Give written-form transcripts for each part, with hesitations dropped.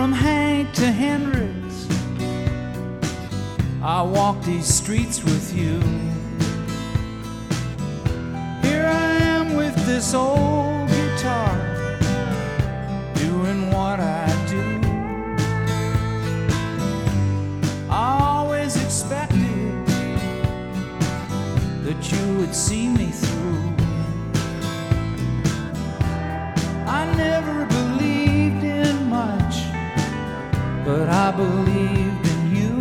From Hank to Hendrix, I walk these streets with you. Here I am with this old guitar, doing what I do. I always expected that you would see me through. I never believed in much, but I believed in you.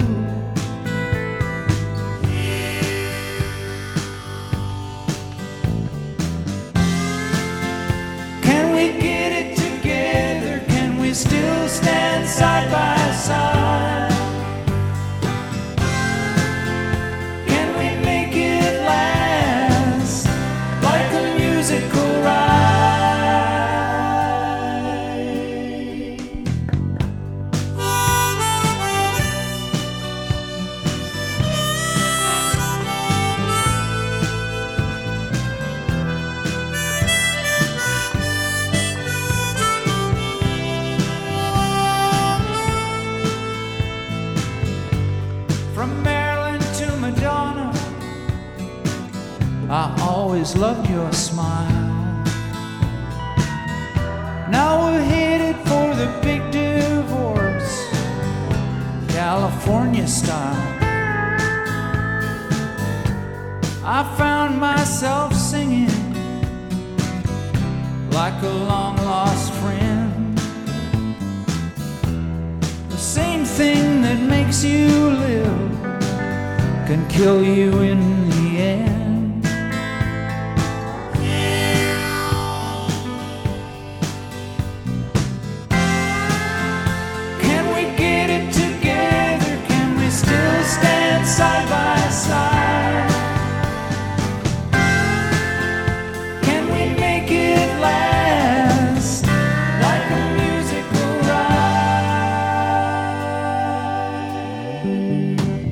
Can we get it together? Can we still stand side by side? Can we make it last like a musical ride? From Maryland to Madonna, I always loved your smile. Now we're headed for the big divorce, California style. I found myself singing like a long-lost friend. The same thing that makes you live can kill you in the end. Can we get it together? Can we still stand side by side? Can we make it last like a musical ride?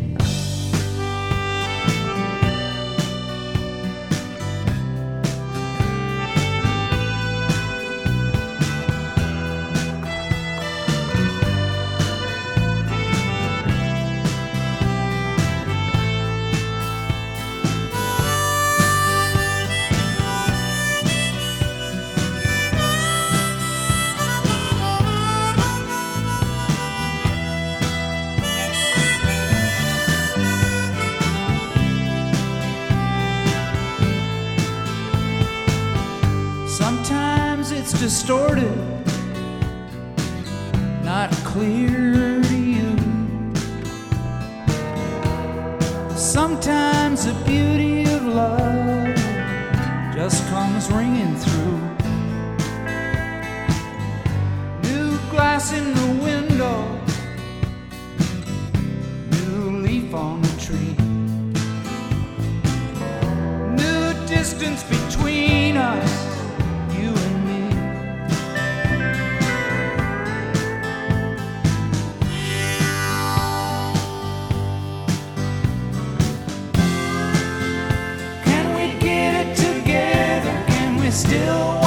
Sometimes it's distorted, not clear to you. Sometimes the beauty of love just comes ringing through. New glass in the window, new leaf on the tree, new distance between us, you and me. Can we get it together? Can we still